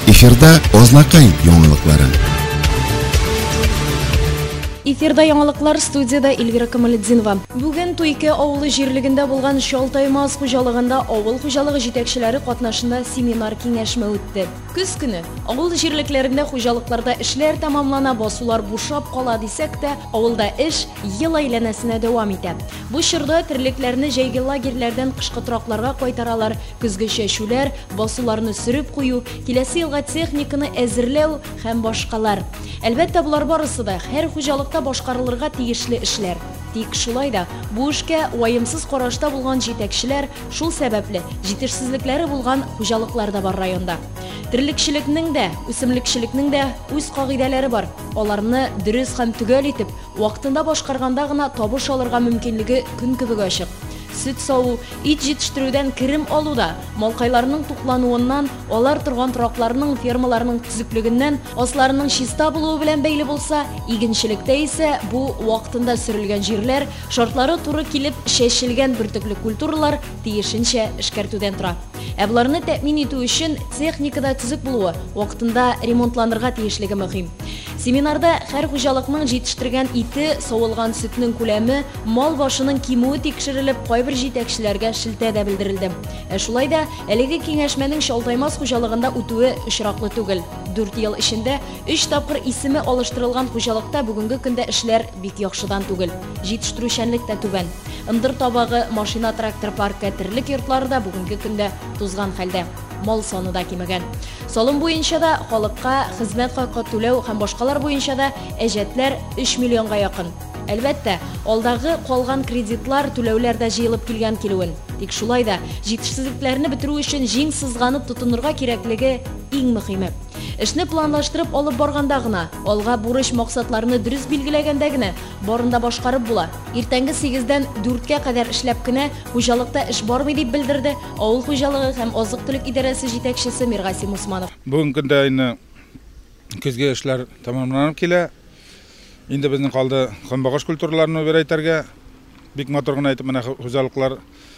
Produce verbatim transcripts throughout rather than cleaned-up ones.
Эфирда Ознакай яңалыклары. Эфирда яңалыклар, студияда Эльвира Камалетдинова. Бүген Туйке авылы җирлегендә булган Шалтаймас хуҗалыгында авыл хуҗалыгы җитәкчеләре катнашында семинар киңәшмә үтте. Көз көне авыл җирлекләрендә хуҗалыкларда эшләр тәмамлана, басулар бушап кала дисәк тә, авылда эш ел әйләнәсенә дәвам итә. Бу чорда терлекләрне җәйге лагерьләрдән кышкы тракларга кайтаралар, көзге чәчүләр, басуларны сөреп кую, киләсе елга техниканы әзерләү һәм башкалар. Әлбәттә, булар барысы да һәр хуҗалыкта башкарылырга тиешле эшләр. Тик шулай да бу эшкә уаемсыз карашта булган җитәкчеләр шул сәбәпле җитешсезлекләре булган хуҗалыклар да бар районда. Терлекчелекнең дә, үсемлекчелекнең дә үз кагыйдәләре бар. Аларны дөрес һәм төгәл итеп, вакытында башкарганда гына табыш алырга мөмкинлеге көн кебек ачык. Сөт сау, ит җитештерүдән керем алуда, малкайларның туклануыннан, алар торган тракларның, фермаларның төзеклегеннән, асларның чиста булуы белән бәйле булса, игенчелектә исә бу вакытында сөрелгән җирләр, шартлары туры килеп чәчелгән бөртекле культуралар тиешенчә эшкәртүдән тора. Ә буларны тәэмин итү өчен техникада төзек булуы, вакытында ремонтланырга тиешлеге мөһим. Семинарда һәр хуҗалыкның җитештергән ите, савылган сөтнең күләме, мал башының кимүе тикшерелеп, кайбер җитәкчеләргә шелтә дә белдерелде. Ә шулай да әлеге киңәшмәнең Шалтаймас хуҗалыгында үтүе очраклы түгел. дүрт ел эчендә өч тапкыр исеме алыштырылган хуҗалыкта бүгенге көндә эшләр бик яхшыдан түгел. Җитештерүчәнлек тә түбән. Ындыр табагы, машина, трактор паркы, терлек йортлары да бүгенге көндә тузган хәлдә. Мал саны да кимегән. Салым буенча да халыкка хезмәт хакы түләү һәм башкалар буенча да әҗәтләр өч миллионга якын. Әлбәттә, алдагы калган кредитлар, түләүләр дә җыелып килгән килүен. Тик шулай да җитешсезлекләрне бетерү өчен җиң сызганып тотынырга кирәклеге иң мөһиме. Эшне планлаштырып алып барганда гына, алга бурыч максатларны дөрес билгеләгәндә генә барында башкарып була. Иртәнге сигездән дүрткә кадәр эшләп кенә хуҗалыкта эш бармый дип белдерде авыл хуҗалыгы һәм азык-төлек идарәсе җитәкчесе Миргасим Усманов. Бүген көндә инде көзге эшләр тәмамланып килә. Инде безнең калды көнбагыш культураларны бер әйтергә. Бик матур гына әйтеп, менә хуҗалыклар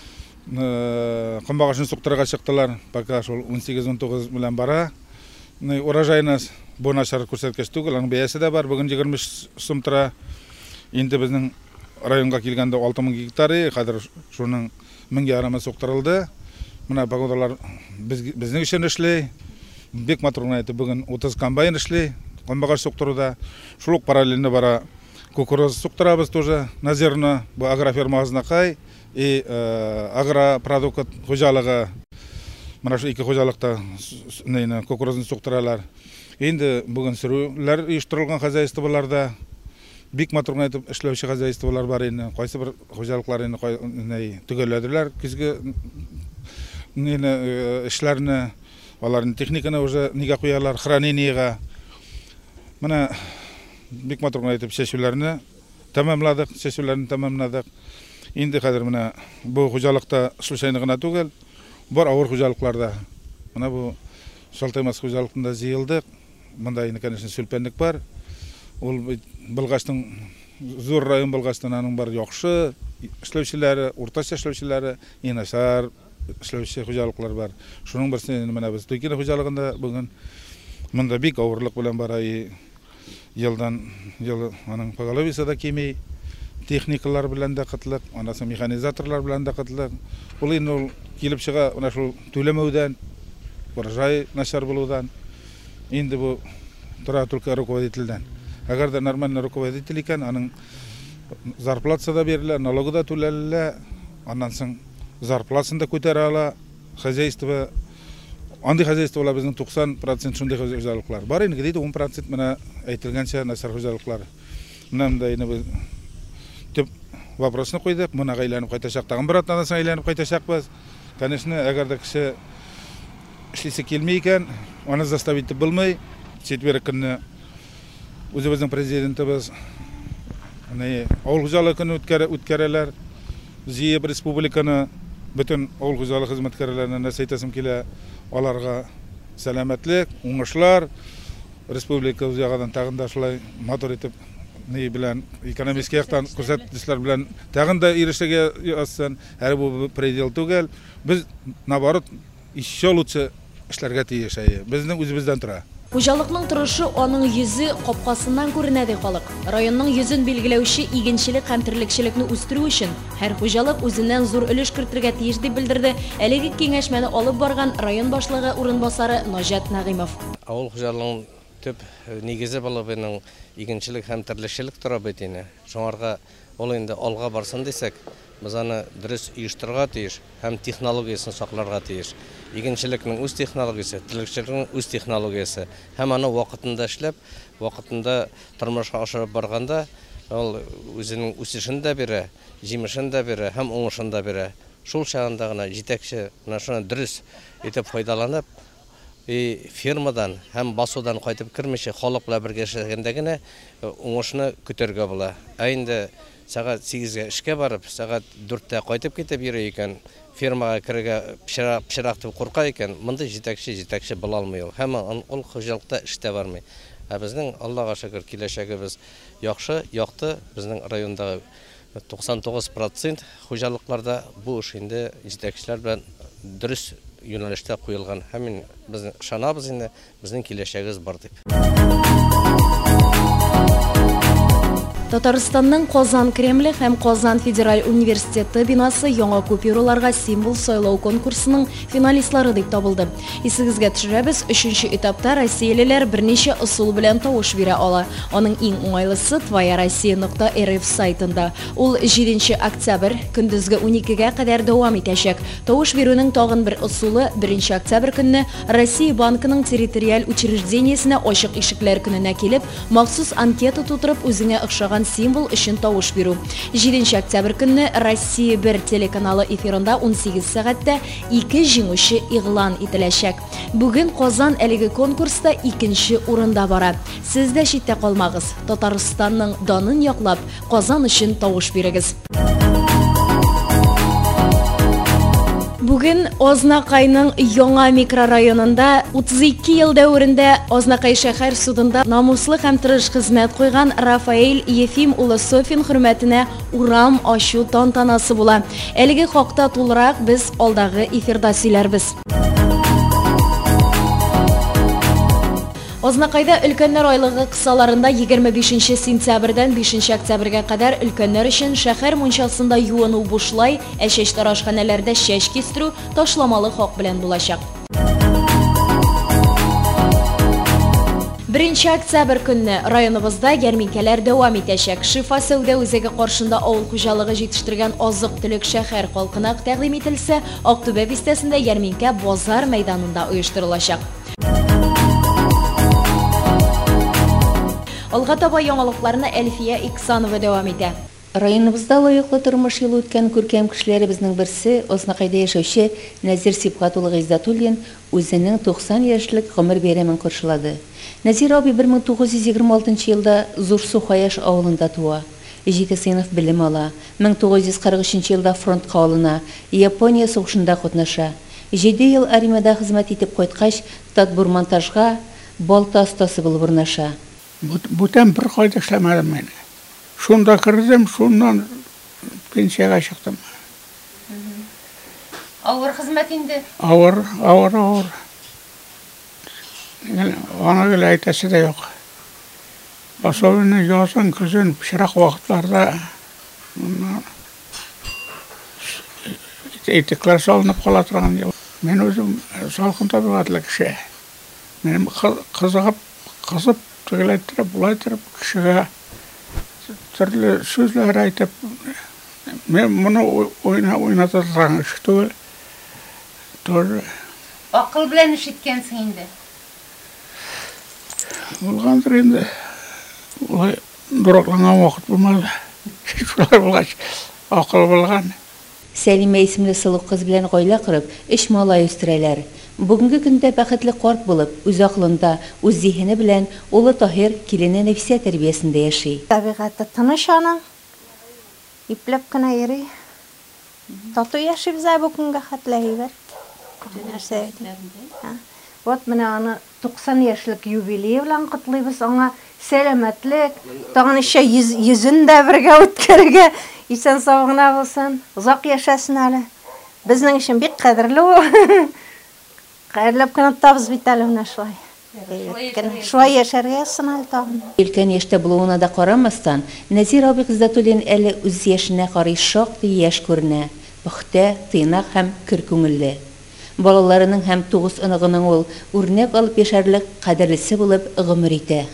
көнбагышны суктырырга чыктылар. Пока шул ун сигез ун тугыз белән бара. Урожайныз бу начар күрсәткәч түгел, аның бәясе дә бар. Бүген егерме сум тора. Инде безнең районга килгәндә алты мең гектары, хәзер шуның мең ярымы суктырылды. Менә погодалар безнең өчен эшли. Бик матур гына әйтеп, бүген утыз комбайн эшли. Көнбагыш суктыруда. Шул параллельно бара кукуруз суктырабыз тоже на зерно. Бу агроферма Ознакай и агропродукт хуҗалыгы. Менә шу ике хуҗалыкта нәйне кукурузны суктыралар. Инде бүген сөрүләр оештырылган хозяйстволарда бик матур гына итеп эшләүче хозяйстволар бар инде. Кайсы бер хуҗалыклар инде төгәлләделәр көзге нәйне эшләрне, аларның техниканы уже нигә куялар, хранениягә. Менә бик матур гына итеп чәчүләрне тәмамладык, чәчүләрне тәмамладык. Инде хәзер менә бу хуҗалыкта случайно гына түгел, бар авыр хуҗалыкларда. Менә бу Шалтаймас хуҗалыгында җыелдык. Монда инде, конечно, сүлпәнлек бар. Ул Былгачтың зур район Былгачтан аның бар яхшы эшләүчеләре, уртача эшләүчеләре, инашар эшләүче хуҗалыклар бар. Шуның берсенә менә без Туйкин хуҗалыгында бүген монда бик авырлык белән бара. Елдан ел аның поголовиесе да кими, техникалар белән дә кытлык, анасы механизаторлар белән дә кытлык. Ул инде килеп чыга, ана шул түләмәүдән, урожай начар булудан, инде бу тора только руководителдән. Әгәр дә нормальный руководитель икән, аның зарплатасы да бирелә, налогы да түләлә, аннан соң зарплатасын да күтәрә ала, хозяйство. Андый хозяйстволар безнең туксан процент шундый хуҗалыклар. Бар инде диде он процент менә әйтелгәнчә начар хуҗалыклар. Менә да инде төп вопросны куйдык. Моны әйләнеп кайтачак, тагын бер атнадан соң әйләнеп кайтачакбыз. Конечно, әгәр дә кеше эшлисе килми икән, аны заставить итеп булмый. Четверг көнне үзебезнең президентыбыз авыл хуҗалыгын үткәрәләр. Җыеп республиканы бөтен авыл хуҗалыгы хезмәткәрләренә нәрсә әйтәсем килә. Аларга сәламәтлек, уңышлар, республика ягыдан тагын да шулай матур итеп ни белән экономик яктан күрсәткечләр белән тагын да ирешергә язсын. Әле бу предел түгел. Без наоборот еще лучше эшләргә тиеш. Безнең үзебездән тора. Хуҗалыкның торышы аның йөзе капкасыннан күренә ди халык. Районның йөзен билгеләүче игенчелек һәм терлекчелекне үстерү өчен һәр хуҗалык үзеннән зур өлеш кертергә тиеш дип белдерде әлеге киңәшмәне алып барган район башлыгы урынбасары Ножат Нагыймов. Авыл хуҗалыгының төп нигезе булып аның игенчелек һәм терлекчелек тора бит инде. Шуңарга ул инде алга барсын дисәк, без аны дөрес оештырырга тиеш һәм технологиясын сакларга тиеш. Игенчелекнең үз технологиясы, терлекчелекнең үз технологиясы һәм аны вакытында эшләп, вакытында тормышка ашырып барганда, ул үзенең үсешен дә бирә, җимешен дә бирә һәм уңышын да бирә. Шул чагында гына җитәкче менә шуны дөрес итеп файдаланып, и фермадан һәм басудан кайтып кермичә халык белән бергә эшләгәндә генә уңышны көтәргә була. Ә инде сәгать сигезгә эшкә барып, сәгать дүрттә кайтып китеп йөри икән, фермага керергә пычрак дип курка икән, монда җитәкче җитәкче була алмый ул. Һәм ул хуҗалыкта эштә бармый. Ә безнең Аллага шөкер киләчәгебез яхшы, якты. Безнең райондагы туксан тугыз процент хуҗалыкларда бу эш инде җитәкчеләр белән дөрес юнәлештә куелган. Һәм без ышанабыз инде безнең киләчәгебез бар дип. Татарстанның Казан Кремле һәм Казан Федераль университеты бинасы яңа купюраларга символ сайлау конкурсының финалистлары дип табылды. Исегезгә төшерәбез, өченче этапта россиялеләр берничә ысул белән тавыш бирә ала. Аның иң уңайлысы твоя россия нокта эр эф сайтында. Ул җиденче октябрь көндезге уникегә кадәр дәвам итәчәк. Тавыш бирүнең тагын бер ысулы беренче октябрь көнне Россия банкының территориаль учреждениесенә ачык ишекләр көненә килеп, махсус анкета тутырып үзеңә охшаган символ өчен тавыш бирү. җиденче октябрь көнне Россия бер телеканалы эфирында он сигез сәгатьтә ике җиңүче игълан ителәчәк. Бүген Казан әлеге конкурста икенче урында бара. Сез дә читтә калмагыз. Татарстанның данын яклап, Казан өчен тавыш бирегез. Бүген Азнакайның яңа микрорайонында утыз ике ел дәверендә Азнакай шәһәр судында намуслы һәм тырыш хезмәт куйган Рафаэль Ефим улы Софин хөрмәтенә урам ачу тантанасы була. Әлеге хакта тулырак без алдагы эфирда сөйләрбез. Азнакайда өлкәннәр айлыгы кысаларында егерме бишенче сентябрьдән бишенче октябрьгә кадәр өлкәннәр өчен шәһәр мунчасында юыну бушлай, ә чәч тарашханәләрдә чәч кистерү ташламалы хак белән булачак. беренче октябрь көнне районыбызда ярминкәләр дәвам итәчәк. Шифа сәүдә үзәге каршында авыл хуҗалыгы җитештергән азык-төлек шәһәр халкына тәкъдим ителсә, Актүбә бистәсендә ярминкә базар мәйданында оештырылачак. Алга таба яңалыкларны Әлфия Иксанова дәвам итә. Районыбызда лаеклы тормыш юлы үткән күркәм кешеләребезнең берсе Азнакайда яшәүче Нәзир Сибгат улы Гыйззатуллин үзенең туксан яшьлек гомер бәйрәмен каршылады. Нәзир абый бер мең тугыз йөз егерме алтынчы елда Зурсу Хаяш авылында туа. Җиде сыйныф белем ала. мең тугыз йөз кырык өченче елда фронтка алына. Япония сугышында катнаша. җиде ел армиядә хезмәт итеп кайткач, Татбурмонтажга балта остасы булып урнаша. Бүтән бер кайда эшләмәдем мен. Шунда кірдім, шуннан пенсияға шықтым. Ауыр хезмәт инде? Ауыр, ауыр, ауыр. Ана гел әйтәсе дә юк. Особенно язын, көзен, пычрак вакытларда итекләр салынып кала торган. Мен үзем салкын табигатьле кеше. Мен кызыгып, кызып, төгеләттереп, булайтырып кешегә төрле сүзләр әйтеп, мен моны уйната торган эш түгел. Акыл белән эш иткәнсең инде. Булгандыр инде. Улай дуракланган вакыт булмады. Шулай булгач, акыл булган. Сәлимә исемле сылык кыз белән гаилә корып, эш малай үстерәләр. Бүгенге көндә бәхетле карт булып, үз акылында, үз зиһене белән улы Таһир килене Нәфисә тәрбиясендә яши. Табигатта тыныч аның. Ипләп кенә йөри. Тату яшибез бу көнгә хәтле һәйбәт. Вот менә аны туксан яшьлек юбилей белән котлыйбыз, аңа сәламәтлек, тагын ишә йөзен дә бергә үткәрергә, исән сау-гына булсын, озак яшәсен әле. Безнең өчен бик кадерле ул. Хәерләп кенә табыз бит әле менә шулай. Шулай яшәргә сынал тагын. Өлкән яшьтә булуына да карамастан, Нәзир абый Гыйззәтуллин әле үз яшенә карый шактый яшь күренә. Пөхтә, тыйнак һәм көр күңелле. Балаларының һәм тугыз оныгының ул үрнәк алып яшәрлек кадерлесе булып гомер итә.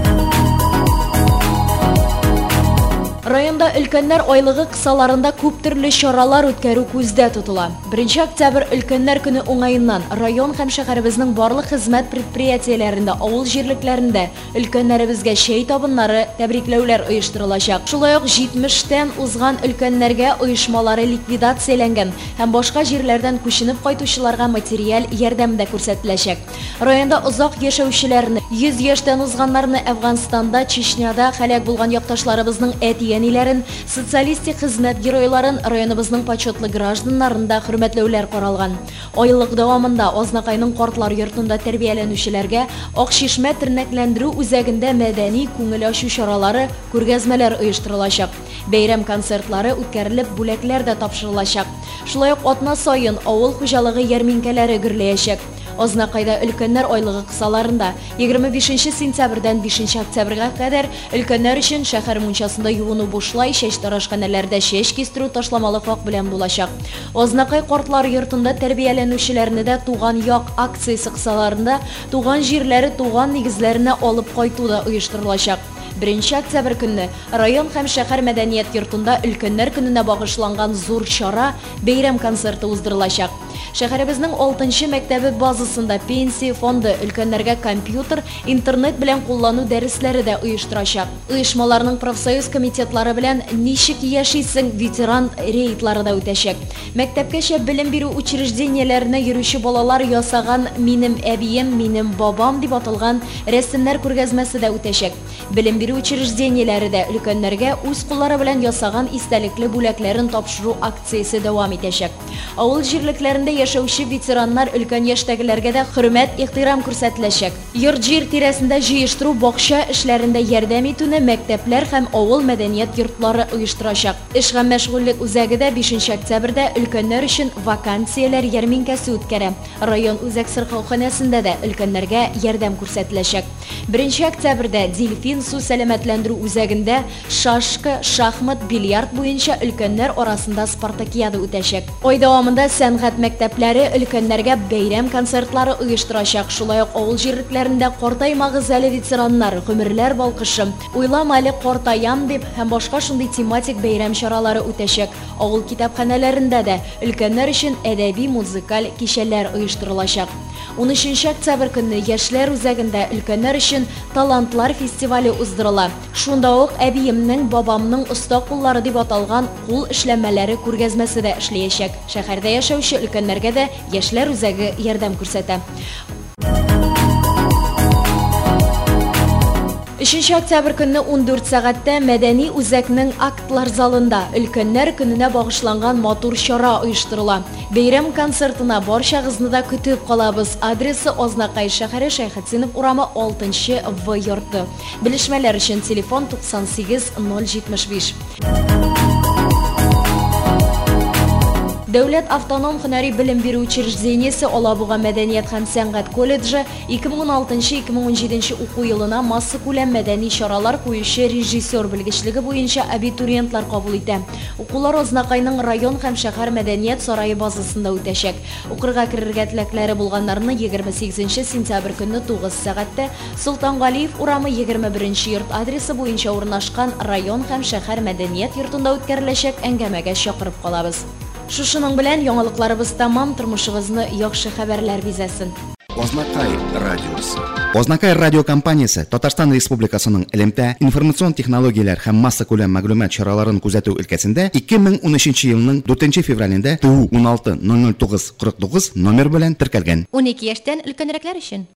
Районда өлкәннәр айлыгы кысаларында күп төрле чаралар үткәрү күздә тотыла. Беренче октябрь өлкәннәр көне уңаеннан район һәм шәһәребезнең барлык хезмәт предприятиеләрендә, авыл җирлекләрендә өлкәннәребезгә чәй табыннары, тәбрикләүләр оештырылачак. Шулай ук җитмештән узган өлкәннәргә оешмалары ликвидацияләнгән һәм башка җирләрдән күченеп кайтучыларга материаль ярдәм дә күрсәтеләчәк. Районда озак яшәүчеләрне, йөз яшьтән узганнарны Әфганстанда, Чечняда һәлак булган якташларыбызның әтияниләрен, социалистик хезмәт геройларын, районыбызның почетлы гражданнарында хөрмәтләүләр каралган. Айлык дәвамында Азнакайның картлар йортында тәрбияләнүчеләргә Акчишмә тернәкләндерү үзәгендә мәдәни күңел ачу чаралары, күргәзмәләр оештырылачак. Бәйрәм концертлары үткәрелеп, бүләкләр дә тапшырылачак. Шулай ук атна саен авыл хуҗалыгы ярминкәләре гөрләячәк. Азнакайда өлкәннәр айлыгы кысаларында егерме бишенче сентябрьдән бишенче октябрьгә кадәр өлкәннәр өчен шәһәр мунчасында юыну бушлай, чәч тарашханәләрдә чәч кистерү ташламалы хак белән булачак. Азнакай картлар йортында тәрбияләнүчеләрне дә туган як акциясе кысаларында туган җирләре, туган нигезләренә алып кайту да оештырылачак. Беренче октябрь көнне район һәм шәһәр мәдәният йортында өлкәннәр көненә багышланган зур чара, бәйрәм концерты уздырылачак. Шәһәребезнең алтынчы мәктәбе базасында пенсия фонды өлкәннәргә компьютер, интернет белән куллану дәресләре дә оештырачак. Оешмаларның профсоюз комитетлары белән ничек яшисең ветеран рейдлары да үтәчәк. Мәктәпкәчә белем бирү учреждениеләренә йөрүче балалар ясаган "Минем әбием, минем бабам" дип аталган рәсемнәр күргәзмәсе дә үтәчәк. Белем бирү учреждениеләре дә өлкәннәргә үз куллары белән ясаган истәлекле бүләкләрен тапшыру акциясе дәвам итәчәк. Авыл җирлекләрендә яшәүче ветераннар өлкән яшьтәгеләргә дә хөрмәт, ихтирам күрсәтеләчәк. Йорт-җир тирәсендә җыештыру, бакча эшләрендә ярдәм итүне мәктәпләр һәм авыл мәдәният йортлары оештырачак. Эш һәм мәшгульлек үзәге дә бишенче октябрьдә өлкәннәр өчен вакансияләр ярминкәсе үткәрә. Район үзәк сырхауханәсендә дә өлкәннәргә ярдәм күрсәтеләчәк. Беренче октябрьдә Дельфин су сәламәтләндерү үзәгендә шашка, шахмат, бильярд буенча өлкәннәр арасында спартакиада үтәчәк. Ай дәвамында сәнгать мәктәпләре өлкәннәргә бәйрәм концертлары оештырачак. Шулай ук авыл җирлекләрендә картаймагыз әле ветераннар, гомерләр балкышы, уйлам әле картаям дип һәм башка шундый тематик бәйрәм чаралары үтәчәк. Авыл китапханәләрендә дә өлкәннәр өчен әдәби, музыкаль кичәләр оештырылачак. унөченче октябрь көнне яшьләр үзәгендә өлкәннәр өчен талантлар фестивале уздырыла. Шунда ук әбиемнең, бабамның оста куллары дип аталган кул эшләмәләре күргәзмәсе дә эшләячәк. Шәһәрдә яшәүче өлкәннәргә дә яшьләр үзәге ярдәм күрсәтә. өченче октябрь көнне ундүрт сәгатьтә мәдәни үзәкнең актлар залында өлкәннәр көненә багышланган матур чара оештырыла. Бәйрәм концертына барчагызны да көтеп калабыз. Адресы Азнакай шәһәре, Шәйхетдинов урамы, алтынчы В йорты. Белешмәләр өчен телефон туксан сигез ноль җитмеш биш. Дәүләт автоном һөнәри белем бирү учреждениесе Алабуга мәдәният һәм сәнгать колледжы ике мең уналтынчы - ике мең унҗиденче уку елына масса күләм мәдәни чаралар куючы режиссер белгечлеге буенча абитуриентлар кабул итә. Укулар Азнакайның район һәм шәһәр мәдәният сарае базасында үтәчәк. Укырга керергә теләкләре булганнарны егерме сигезенче сентябрь көнне тугыз сәгатьтә Солтангалиев урамы егерме беренче йорт адресы буенча урнашкан район һәм шәһәр мәдәният йортында үткәреләчәк әңгәмәгә чакырып калабыз. Шушының белән яңалыкларыбыз тамам, тормышыгызны яхшы хәбәрләр бизәсен. Азнакай радиосы. Азнакай радиокомпаниясе Татарстан Республикасының элемтә, информацион технологияләр һәм масса күләм мәгълүмат чараларын күзәтү өлкәсендә ике мең унөченче елның дүртенче февралендә ТУ уналты ноль ноль тугыз кырык тугыз номер белән теркәлгән. унике яшьтән өлкәнрәкләр өчен